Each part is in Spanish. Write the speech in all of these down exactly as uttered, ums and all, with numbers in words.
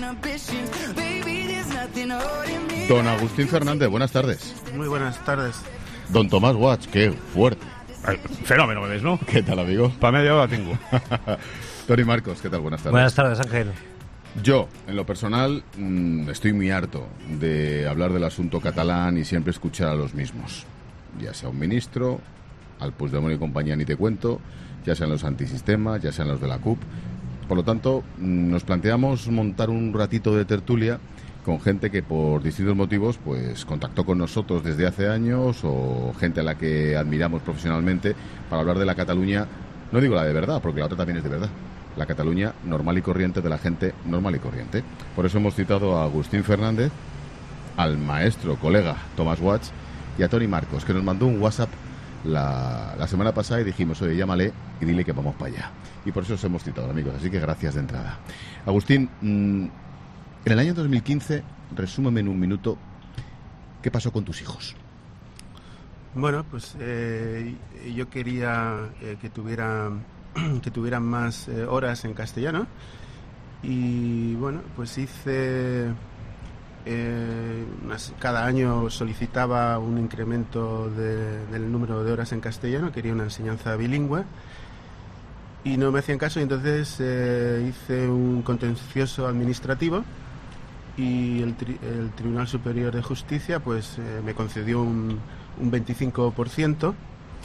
Don Agustín Fernández, buenas tardes. Muy buenas tardes. Don Tomás Watts, qué fuerte. Ay, fenómeno me ves, ¿no? ¿Qué tal, amigo? Para media hora tengo. Tony Marcos, ¿qué tal? Buenas tardes. Buenas tardes, Ángel. Yo, en lo personal, mmm, estoy muy harto de hablar del asunto catalán y siempre escuchar a los mismos. Ya sea un ministro, al Puigdemont y compañía ni te cuento, ya sean los antisistemas, ya sean los de la C U P. Por lo tanto, mmm, nos planteamos montar un ratito de tertulia con gente que por distintos motivos pues contactó con nosotros desde hace años o gente a la que admiramos profesionalmente para hablar de la Cataluña, no digo la de verdad, porque la otra también es de verdad, la Cataluña normal y corriente de la gente normal y corriente. Por eso hemos citado a Agustín Fernández, al maestro colega Tomás Watts y a Tony Marcos, que nos mandó un WhatsApp la, la semana pasada y dijimos, oye, llámale y dile que vamos para allá. Y por eso os hemos citado, amigos, así que gracias de entrada. Agustín, mmm, en el año dos mil quince, resúmeme en un minuto, ¿qué pasó con tus hijos? Bueno, pues eh, yo quería eh, que tuvieran que tuvieran más eh, horas en castellano y bueno, pues hice eh, unas, cada año solicitaba un incremento de, del número de horas en castellano, quería una enseñanza bilingüe y no me hacían caso y entonces eh, hice un contencioso administrativo y el, tri- el Tribunal Superior de Justicia pues eh, me concedió un, un veinticinco por ciento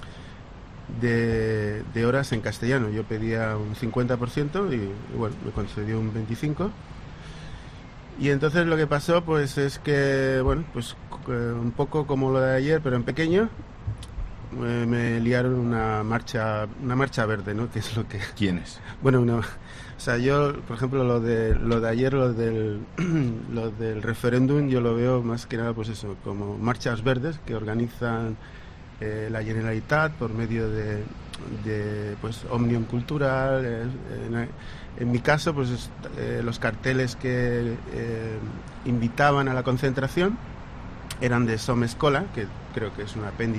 de, de horas en castellano. Yo pedía un cincuenta por ciento y, y bueno, me concedió un veinticinco por ciento. Y entonces lo que pasó pues es que, bueno, pues eh, un poco como lo de ayer, pero en pequeño, eh, me liaron una marcha una marcha verde, ¿no? Que es lo que... ¿Quiénes? Bueno, una... O sea, yo, por ejemplo, lo de lo de ayer, lo del lo del referéndum, yo lo veo más que nada, pues eso, como marchas verdes que organizan eh, la Generalitat por medio de, de pues Òmnium Cultural. Eh, en, en mi caso, pues eh, los carteles que eh, invitaban a la concentración eran de Som Escola, que creo que es un apéndice